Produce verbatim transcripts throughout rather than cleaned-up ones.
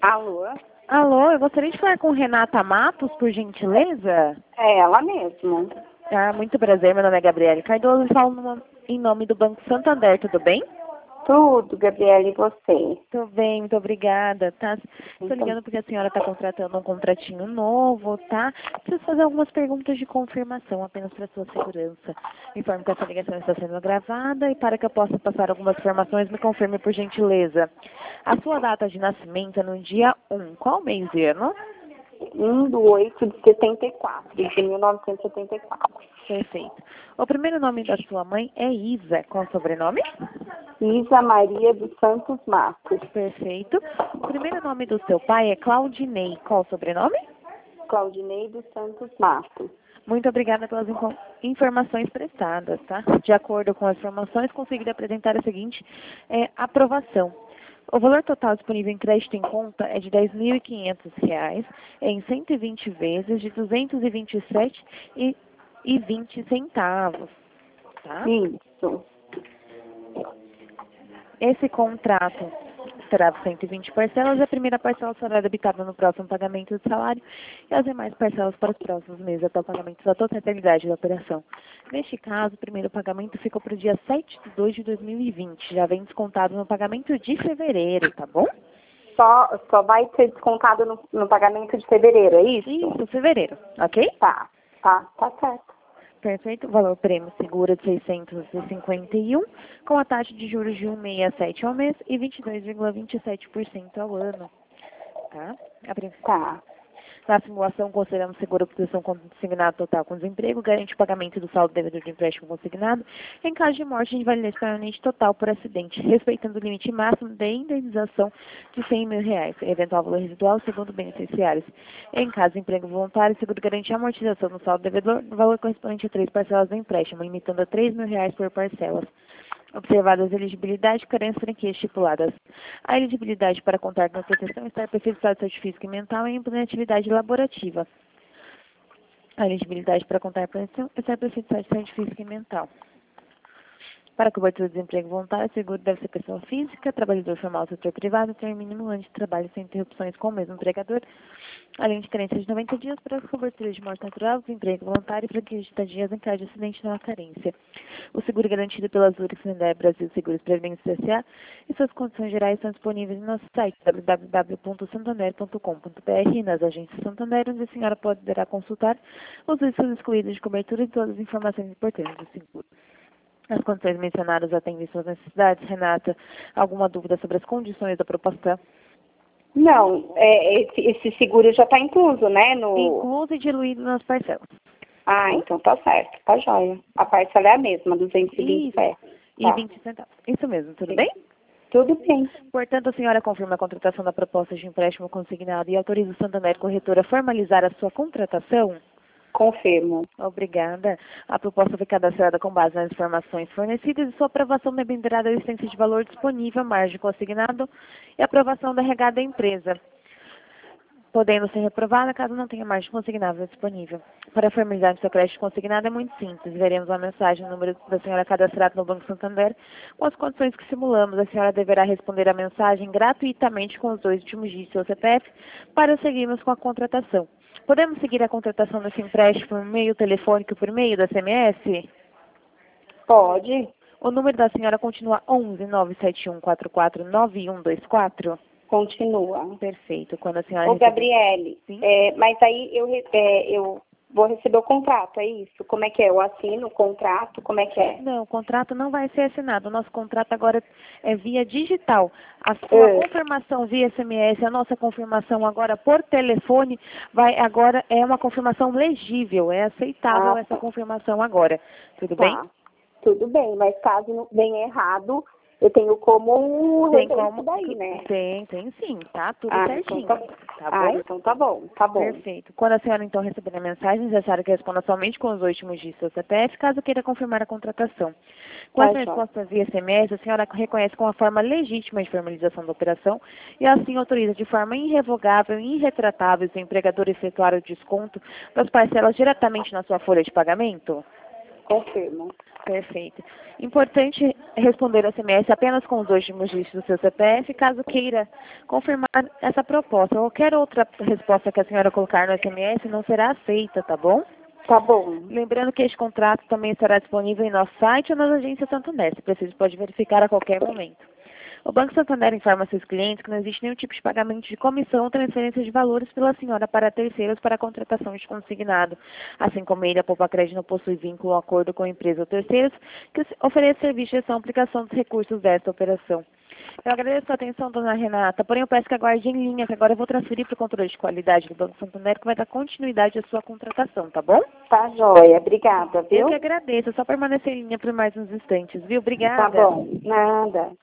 Alô? Alô, eu gostaria de falar com Renata Matos, por gentileza. É ela mesmo. Ah, muito prazer, meu nome é Gabriele Cardoso e falo no- em nome do Banco Santander, tudo bem? Tudo, Gabriela, e você? Tudo bem, muito obrigada, tá? Estou Então, ligando porque a senhora está contratando um contratinho novo, tá? Preciso fazer algumas perguntas de confirmação, apenas para sua segurança. Informe que essa ligação está sendo gravada e para que eu possa passar algumas informações, me confirme por gentileza. A sua data de nascimento é no dia um. Qual mês e ano? um do oito de setenta e quatro, de mil novecentos e setenta e quatro. Perfeito. O primeiro nome da sua mãe é Isa. Qual o sobrenome? Isa Maria dos Santos Matos. Perfeito. O primeiro nome do seu pai é Claudinei. Qual o sobrenome? Claudinei dos Santos Matos. Muito obrigada pelas info- informações prestadas, tá? De acordo com as informações, consegui apresentar a seguinte é, aprovação. O valor total disponível em crédito em conta é de dez mil e quinhentos reais em cento e vinte vezes de duzentos e vinte e sete reais e vinte centavos, tá? Isso. Esse contrato terá cento e vinte parcelas e a primeira parcela será debitada no próximo pagamento do salário e as demais parcelas para os próximos meses até o pagamento da totalidade da operação. Neste caso, o primeiro pagamento ficou para o dia sete de dois de dois mil e vinte, já vem descontado no pagamento de fevereiro, tá bom? Só, só vai ser descontado no, no pagamento de fevereiro, é isso? Isso, fevereiro, ok? Tá, tá, tá certo. Perfeito. Valor prêmio seguro de seiscentos e cinquenta e um, com a taxa de juros de um vírgula sessenta e sete ao mês e vinte e dois vírgula vinte e sete por cento ao ano. Tá? A prim- Tá. Na simulação, consideramos seguro a proteção consignado total com desemprego, garante o pagamento do saldo devedor de empréstimo consignado em caso de morte de invalidez permanente total por acidente, respeitando o limite máximo de indenização de cem mil reais, eventual valor residual segundo beneficiários. Em caso de emprego voluntário, seguro garante a amortização do saldo devedor no valor correspondente a três parcelas do empréstimo, limitando a três mil reais por parcelas. Observadas a elegibilidade, carência franquias estipuladas. A elegibilidade para contar com a proteção está aperfeiçoada de saúde física e mental e implementatividade laborativa. A elegibilidade para contar com a proteção está aperfeiçoada de saúde física e mental. Para a cobertura do desemprego voluntário, o seguro deve ser pessoa física, trabalhador formal do setor privado, ter mínimo um ano de trabalho sem interrupções com o mesmo empregador, além de carência de noventa dias para a cobertura de morte natural, desemprego voluntário e franquias de estadias em caso de acidente não há carência. O seguro garantido pela Zurich Santander Brasil Seguros Previdência S A e suas condições gerais estão disponíveis no nosso site w w w ponto santander ponto com ponto b r e nas agências Santander, onde a senhora poderá consultar os riscos excluídos de cobertura e todas as informações importantes do seguro. As condições mencionadas atendem suas necessidades, Renata? Alguma dúvida sobre as condições da proposta? Não, é, esse, esse seguro já está incluso, né? No... Incluso e diluído nas parcelas. Ah, então tá certo, tá joia. A parcela é a mesma, duzentos e vinte Isso. reais. E Tá. vinte centavos. Isso mesmo, tudo Sim. bem? Tudo bem. Portanto, a senhora confirma a contratação da proposta de empréstimo consignado e autoriza o Santander Corretora a formalizar a sua contratação? Confirmo. Obrigada. A proposta foi cadastrada com base nas informações fornecidas e sua aprovação dependerá da existência de valor disponível, margem consignado e aprovação da regada da empresa, podendo ser reprovada caso não tenha margem consignável disponível. Para formalizar o seu crédito consignado é muito simples. Veremos uma mensagem no número da senhora cadastrado no Banco Santander com as condições que simulamos. A senhora deverá responder a mensagem gratuitamente com os dois últimos dígitos do seu C P F para seguirmos com a contratação. Podemos seguir a contratação desse empréstimo por meio telefônico, por meio da S M S? Pode? O número da senhora continua onze nove sete um quatro quatro nove um dois quatro? Continua. Perfeito. Quando a senhora Ô, receber... Gabriele, Sim? é, mas aí eu, re- é, eu vou receber o contrato, é isso? Como é que é? Eu assino o contrato, como é que é? Não, o contrato não vai ser assinado. O nosso contrato agora é via digital. A sua É. confirmação via S M S, a nossa confirmação agora por telefone, vai agora é uma confirmação legível, é aceitável Ah, essa tá. confirmação agora. Tudo bem? Tá. Tudo bem, mas caso não venha errado, eu tenho como Tem rever como? isso daí, né? Tem, tem sim, tá? Tudo Ah, certinho. então tá, Tá ah, bom? então tá bom, tá bom. Perfeito. Quando a senhora então receber a mensagem, necessário que responda somente com os últimos dígitos do C P F, caso queira confirmar a contratação. Com Tá, essa joia. resposta via S M S, a senhora reconhece como a forma legítima de formalização da operação e assim autoriza de forma irrevogável e irretratável o empregador efetuar o desconto das parcelas diretamente na sua folha de pagamento? Confirmo. Perfeito. Importante responder o S M S apenas com os dois últimos dígitos do seu C P F, caso queira confirmar essa proposta. Qualquer outra resposta que a senhora colocar no S M S não será aceita, tá bom? Tá bom. Lembrando que este contrato também estará disponível em nosso site ou nas agências Santander. Se preciso, pode verificar a qualquer momento. O Banco Santander informa a seus clientes que não existe nenhum tipo de pagamento de comissão ou transferência de valores pela senhora para terceiros para a contratação de consignado. Assim como ele, a Poupa Crédito não possui vínculo ou acordo com a empresa ou terceiros que ofereça serviço de gestão e aplicação dos recursos desta operação. Eu agradeço a atenção, dona Renata, porém eu peço que aguarde em linha, que agora eu vou transferir para o controle de qualidade do Banco Santander, que vai dar continuidade à sua contratação, tá bom? Tá joia. Obrigada, viu? Eu que agradeço, é só permanecer em linha por mais uns instantes, viu? Obrigada. Tá bom. Nada.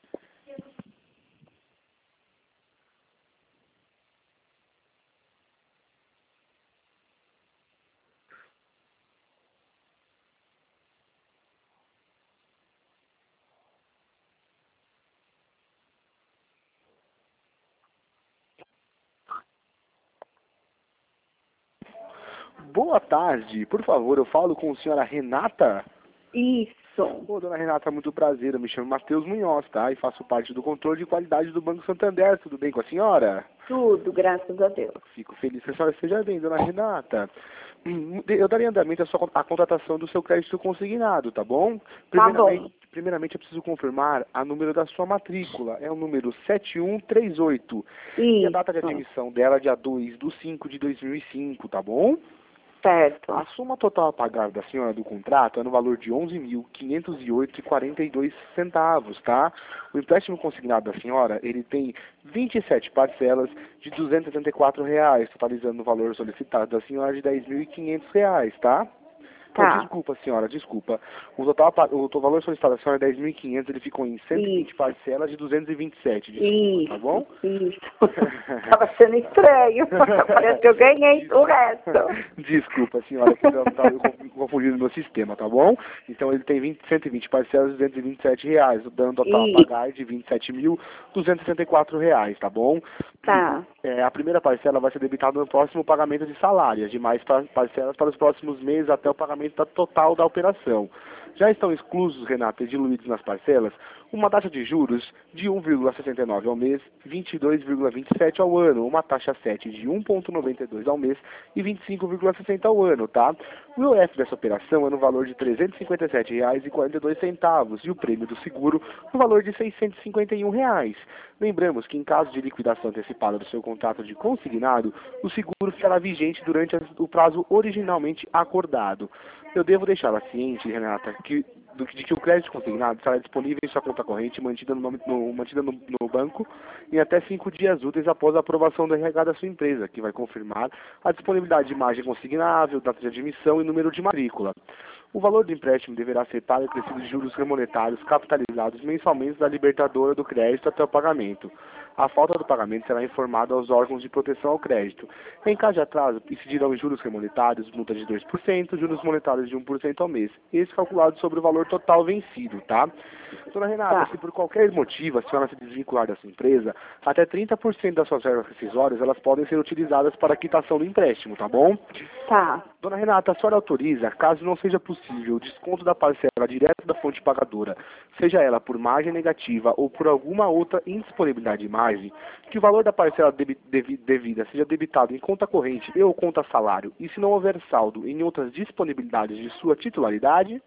Boa tarde, por favor, eu falo com a senhora Renata? Isso. Ô, dona Renata, muito prazer, eu me chamo Matheus Munhoz, tá? E faço parte do controle de qualidade do Banco Santander, tudo bem com a senhora? Tudo, graças a Deus. Fico feliz que a senhora esteja bem, dona Renata. Hum, Eu daria andamento à sua, à contratação do seu crédito consignado, tá bom? Tá bom. Primeiramente, eu preciso confirmar a número da sua matrícula, é o número sete um três oito. E a data de Isso. admissão dela é dia dois de cinco de dois mil e cinco, tá bom? Certo. A soma total a pagar da senhora do contrato é no valor de onze mil quinhentos e oito reais e quarenta e dois centavos, tá? O empréstimo consignado da senhora, ele tem vinte e sete parcelas de duzentos e setenta e quatro reais, totalizando o valor solicitado da senhora de dez mil e quinhentos reais, tá? Tá. Oh, desculpa, senhora, desculpa. O total, o total valor solicitado da senhora é dez mil e quinhentos, ele ficou em cento e vinte Isso. parcelas de duzentos e vinte e sete, desculpa, Isso. tá bom? Isso. Tava sendo estranho. Parece que eu ganhei o resto. Desculpa, senhora, que eu estava confundindo no meu sistema, tá bom? Então ele tem vinte, cento e vinte parcelas de duzentos e vinte e sete reais, dando total a Isso. pagar de vinte e sete mil duzentos e sessenta e quatro reais, tá bom? Tá. É, a primeira parcela vai ser debitada no próximo pagamento de salário, as demais par- parcelas para os próximos meses até o pagamento da total da operação. Já estão exclusos, Renata, e diluídos nas parcelas, uma taxa de juros de um vírgula sessenta e nove ao mês, vinte e dois vírgula vinte e sete ao ano, uma taxa sete de um vírgula noventa e dois ao mês e vinte e cinco vírgula sessenta ao ano, tá? O I O F dessa operação é no valor de trezentos e cinquenta e sete reais e quarenta e dois centavos e o prêmio do seguro no valor de seiscentos e cinquenta e um reais. Lembramos que em caso de liquidação antecipada do seu contrato de consignado, o seguro ficará vigente durante o prazo originalmente acordado. Eu devo deixá-la ciente, Renata, que, do, de que o crédito consignado estará disponível em sua conta corrente, mantida no, no, mantida no, no banco, em até cinco dias úteis após a aprovação do R H da sua empresa, que vai confirmar a disponibilidade de margem consignável, data de admissão e número de matrícula. O valor do empréstimo deverá ser pago e crescido de juros remonetários capitalizados mensalmente da libertadora do crédito até o pagamento. A falta do pagamento será informada aos órgãos de proteção ao crédito. Em caso de atraso, incidirão em juros remonetários, multa de dois por cento, juros monetários de um por cento ao mês. Esse calculado sobre o valor total vencido, tá? Dona Renata, Tá. se por qualquer motivo a senhora se desvincular dessa empresa, até trinta por cento das suas reservas rescisórias, elas podem ser utilizadas para a quitação do empréstimo, tá bom? Tá. Dona Renata, a senhora autoriza, caso não seja possível, o desconto da parcela direto da fonte pagadora, seja ela por margem negativa ou por alguma outra indisponibilidade de margem, que o valor da parcela debi devi devida seja debitado em conta corrente e ou conta salário, e se não houver saldo em outras disponibilidades de sua titularidade?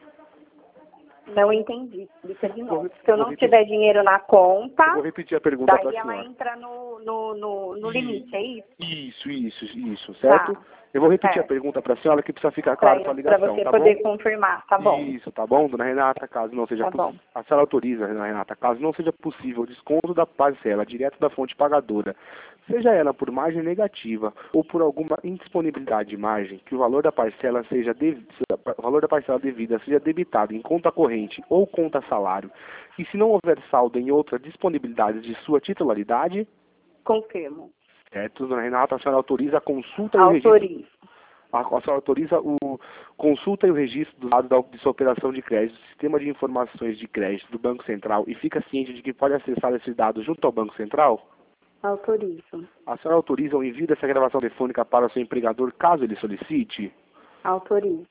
Não entendi. Explica de Vou novo. re- Se eu vou não repetir. tiver dinheiro na conta, Vou repetir a pergunta para a daí ela senhora. entra no, no, no, no limite, é isso? Isso, isso, isso, certo? Tá. Eu vou repetir Certo. a pergunta para a senhora que precisa ficar Pra, claro com a pra ligação, você tá poder bom? confirmar, tá bom? Isso, tá bom, dona Renata, caso não seja Tá possível. bom. A senhora autoriza, dona Renata, caso não seja possível o desconto da parcela direto da fonte pagadora, seja ela por margem negativa ou por alguma indisponibilidade de margem, que o valor da parcela seja dev... o valor da parcela devida seja debitado em conta corrente ou conta salário, e se não houver saldo em outra disponibilidade de sua titularidade, Confirmo. certo, dona Renata, a senhora autoriza a consulta e o registro. Autorizo. A a senhora autoriza o consulta e o registro dos dados da, de sua operação de crédito, sistema de informações de crédito do Banco Central e fica ciente de que pode acessar esses dados junto ao Banco Central? Autorizo. A senhora autoriza o envio dessa gravação telefônica para o seu empregador caso ele solicite? Autorizo.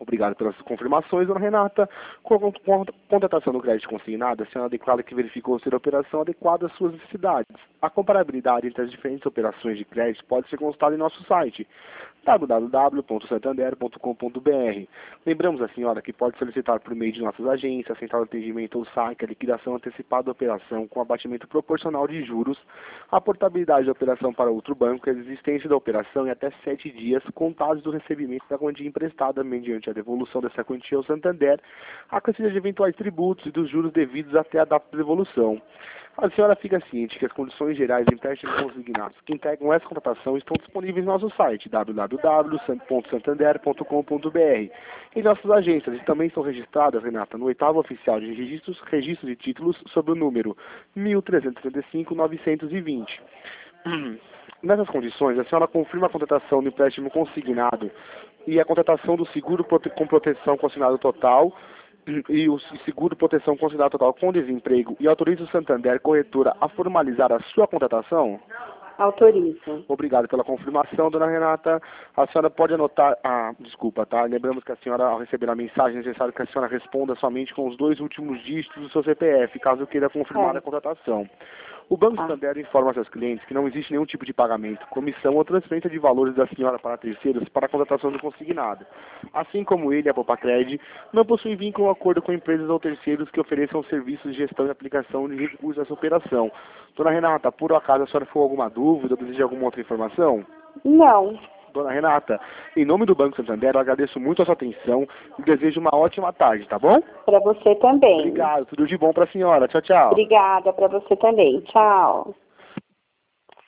Obrigado pelas confirmações, dona Renata. Com a com a contratação do crédito consignado, a senhora declara que verificou ser a operação adequada às suas necessidades. A comparabilidade entre as diferentes operações de crédito pode ser consultada em nosso site, w w w ponto santander ponto com ponto b r. Lembramos a senhora que pode solicitar por meio de nossas agências, central de atendimento ou saque, a liquidação antecipada da operação com abatimento proporcional de juros, a portabilidade da operação para outro banco e a existência da operação em até sete dias contados do recebimento da quantia emprestada mediante a devolução dessa quantia ao Santander, acrescida de eventuais tributos e dos juros devidos até a data de devolução. A senhora fica ciente que as condições gerais de empréstimos consignados que integram essa contratação estão disponíveis no nosso site, w w w ponto santander ponto com ponto b r. Em nossas agências e também são registradas, Renata, no oitavo oficial de registros, registro de títulos sob o número mil trezentos e setenta e cinco, novecentos e vinte. Nessas condições, a senhora confirma a contratação do empréstimo consignado e a contratação do seguro com proteção consignado total e o seguro proteção consignado total com desemprego e autoriza o Santander Corretora a formalizar a sua contratação? Autorizo. Obrigado pela confirmação, dona Renata. A senhora pode anotar... Ah, desculpa, tá? Lembramos que a senhora, ao receber a mensagem, é necessário que a senhora responda somente com os dois últimos dígitos do seu C P F, caso queira confirmar é. a contratação. O Banco Ah. Santander informa a seus clientes que não existe nenhum tipo de pagamento, comissão ou transferência de valores da senhora para terceiros para a contratação do consignado. Assim como ele, a Popacred, não possui vínculo ou acordo com empresas ou terceiros que ofereçam serviços de gestão e aplicação de recursos dessa operação. Dona Renata, por acaso a senhora ficou alguma dúvida ou deseja alguma outra informação? Não. Dona Renata, em nome do Banco Santander, eu agradeço muito a sua atenção e desejo uma ótima tarde, tá bom? Para você também. Obrigado, tudo de bom para a senhora. Tchau, tchau. Obrigada, para você também. Tchau.